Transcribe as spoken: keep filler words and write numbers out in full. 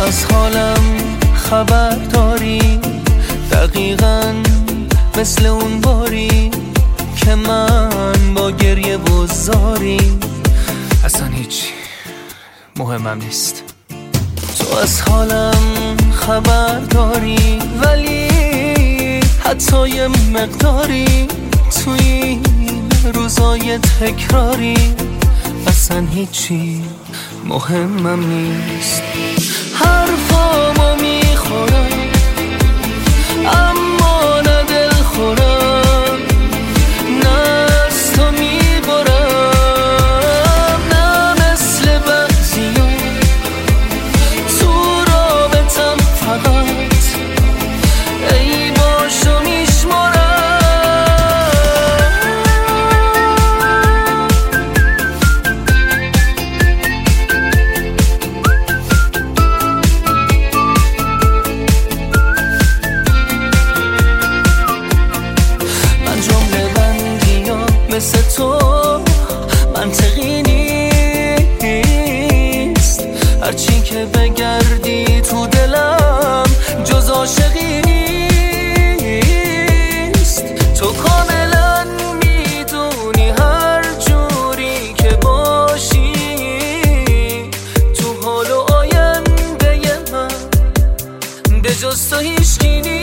از حالم خبر داری، دقیقاً مثل اون باری که من با گریه و زاری اصلا هیچی مهمم نیست. تو از حالم خبر داری ولی حتی یه مقداری توی روزای تکراری اصلا هیچی مهمم نیست. حرفامو میخورم اما نه دل خورم، نه از تو میبرم، نه مثل بعضیا تو رابطم فقط ای باشو میشمارم. مثل تو منطقی نیست، هرچی که بگردی تو دلم جز عاشقی نیست. تو کاملا میدونی هر جوری که باشی تو حال و آینده من به جز تو هیچکی نیست.